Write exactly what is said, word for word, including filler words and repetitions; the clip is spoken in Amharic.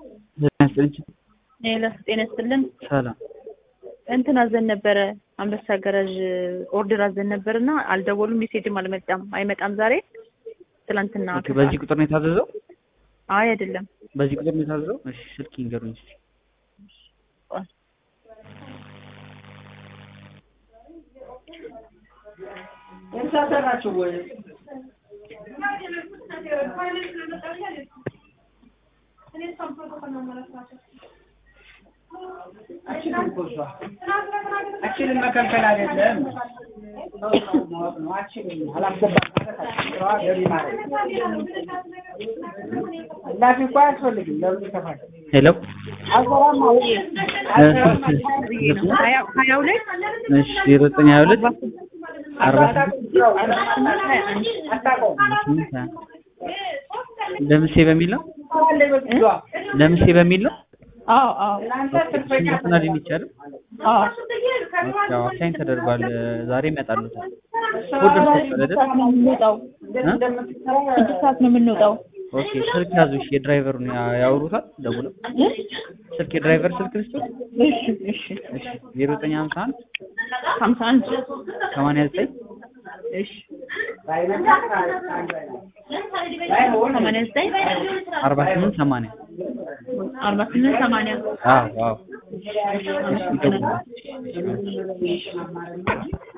ሌላስ ጤና ይስጥልን። ሰላም እንትን አዘን ነበረ አንበሳ ገራዥ ኦርደር አዘን ነበርና አልደወሉም፣ ሜሴጅም አልመጣም። አይመጣም ዛሬ ትላንትና። ኦኬ፣ በዚህ ቁጥር ነው የታዘዘው? አይ አይደለም፣ በዚህ ቁጥር ነው የታዘዘው? እሺ፣ ስልክ ይንገሩኝ እስኪ። እንሳሰራችሁ ወይ አችልም መከልከል አይደለም ነው አችልም አላስገባም ማለት ገቢ ማለት ላፊ ቋ አስፈልግም ለምን ተፋለ ሄሎ አዘራም ማለት ሀያ ሁለት እሺ ዜሮ ዘጠኝ ሀያ ሁለት አርባ ለምሴ በሚል ነው ለምሴ በሚል ነው። አዎ አዎ እናንተ ይቻላል። አዎ ያው አሳይን ተደርጓል። ዛሬ ይመጣሉ። ኦርደር ተሰጠለ እንውጣው ስድስት ሰዓት ነው የምንወጣው። ኦኬ፣ ስልክ ያዙ። እሺ፣ የድራይቨሩን ያወሩታል ደውለው። ስልክ የድራይቨር ስልክ ልስጥ? እሺ እሺ እሺ ዜሮ ዘጠኝ ሀምሳ አንድ ሀምሳ አንድ ሰማንያ ዘጠኝ እሺ ሰማንያ ዘጠኝ አርባ ስምንት ሰማንያ አርባ ስምንት ሰማንያ አዎ አዎ። አመሰግናለሁ።